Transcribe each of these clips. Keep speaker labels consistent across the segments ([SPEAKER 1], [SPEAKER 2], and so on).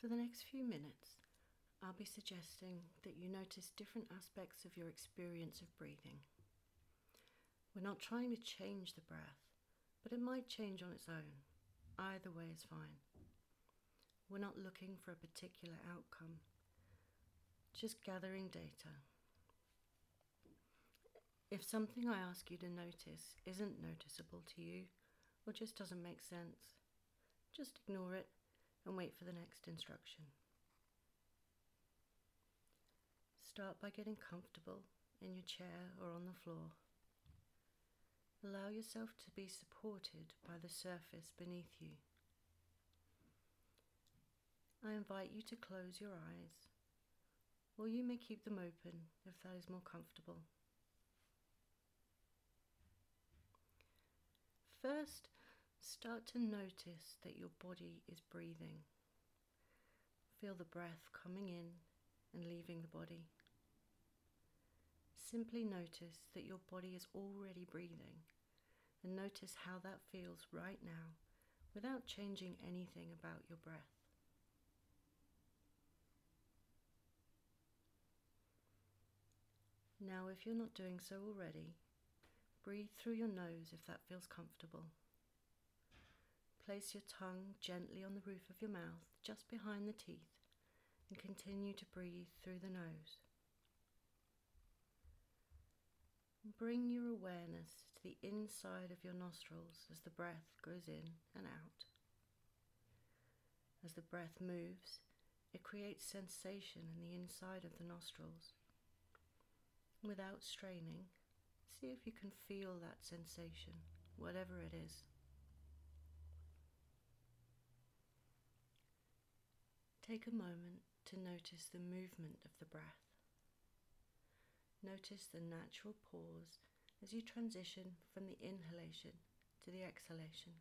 [SPEAKER 1] For the next few minutes, I'll be suggesting that you notice different aspects of your experience of breathing. We're not trying to change the breath, but it might change on its own. Either way is fine. We're not looking for a particular outcome, just gathering data. If something I ask you to notice isn't noticeable to you or just doesn't make sense, just ignore it and wait for the next instruction. Start by getting comfortable in your chair or on the floor. Allow yourself to be supported by the surface beneath you. I invite you to close your eyes, or you may keep them open if that is more comfortable. First, start to notice that your body is breathing. Feel the breath coming in and leaving the body. Simply notice that your body is already breathing and notice how that feels right now without changing anything about your breath. Now, if you're not doing so already, breathe through your nose if that feels comfortable. Place your tongue gently on the roof of your mouth, just behind the teeth, and continue to breathe through the nose. Bring your awareness to the inside of your nostrils as the breath goes in and out. As the breath moves, it creates sensation in the inside of the nostrils. Without straining, see if you can feel that sensation, whatever it is. Take a moment to notice the movement of the breath. Notice the natural pause as you transition from the inhalation to the exhalation.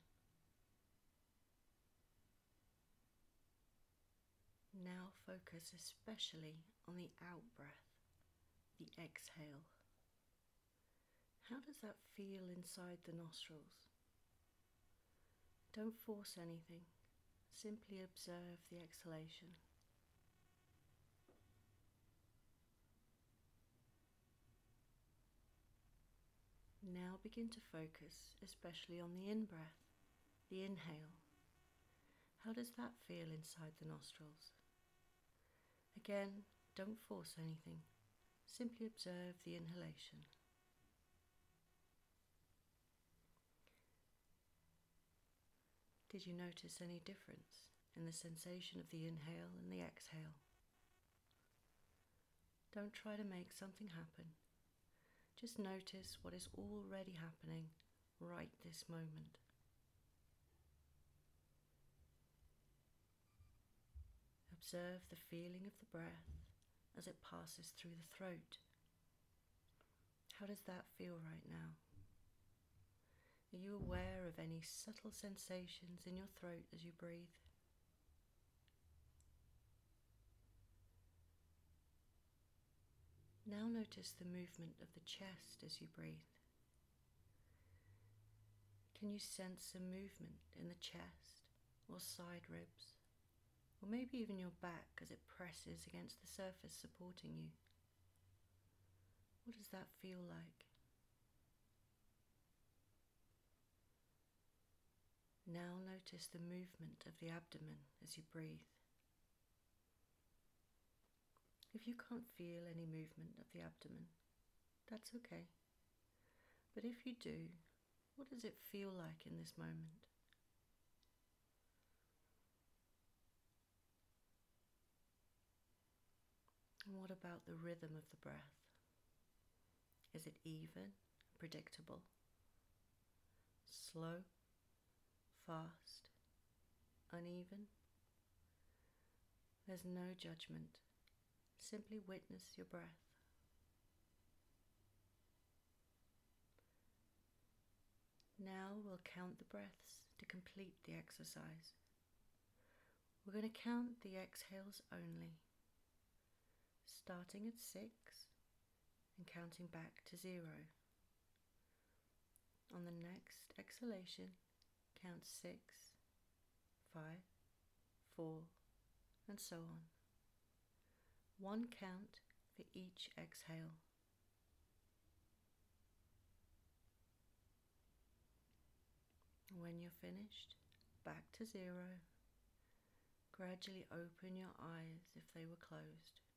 [SPEAKER 1] Now focus especially on the out breath, the exhale. How does that feel inside the nostrils? Don't force anything, simply observe the exhalation. Now begin to focus especially on the in-breath, the inhale. How does that feel inside the nostrils? Again, don't force anything, simply observe the inhalation. Did you notice any difference in the sensation of the inhale and the exhale? Don't try to make something happen. Just notice what is already happening right this moment. Observe the feeling of the breath as it passes through the throat. How does that feel right now? Are you aware of any subtle sensations in your throat as you breathe? Now notice the movement of the chest as you breathe. Can you sense a movement in the chest or side ribs, or maybe even your back as it presses against the surface supporting you? What does that feel like? Now notice the movement of the abdomen as you breathe. If you can't feel any movement of the abdomen, that's okay. But if you do, what does it feel like in this moment? And what about the rhythm of the breath? Is it even, predictable, slow, fast, uneven? There's no judgment. Simply witness your breath. Now we'll count the breaths to complete the exercise. We're going to count the exhales only, starting at 6 and counting back to 0. On the next exhalation, count 6, 5, 4, and so on. One count for each exhale. When you're finished, back to 0. Gradually open your eyes if they were closed.